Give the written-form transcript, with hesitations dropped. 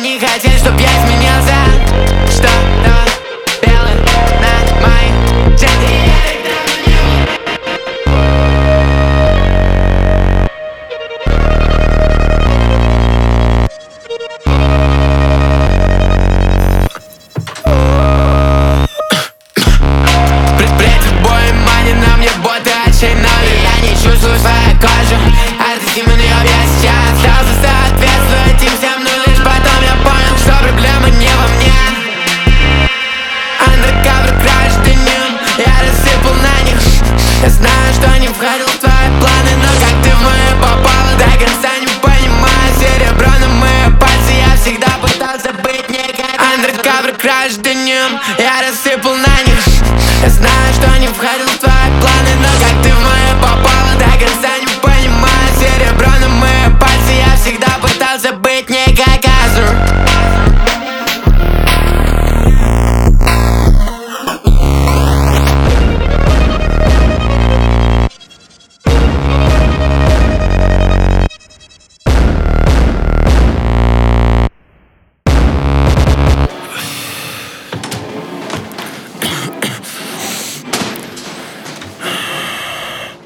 Они хотят, чтоб я изменился. Что-то белое на моей джете. Я не чувствую свою кожу, а ты именно я сейчас стал соответствовать им всем, но лишь потом я понял, что проблема не во мне. Undercover гражданин, я рассыпал на них. Я знаю, что не входил в твои планы, но как ты в мои попала, до конца не понимаю. Серебро на мои пальцы, я всегда пытался быть не как Undercover гражданин, я рассыпал на них. Я знаю, что не входил в твои планы.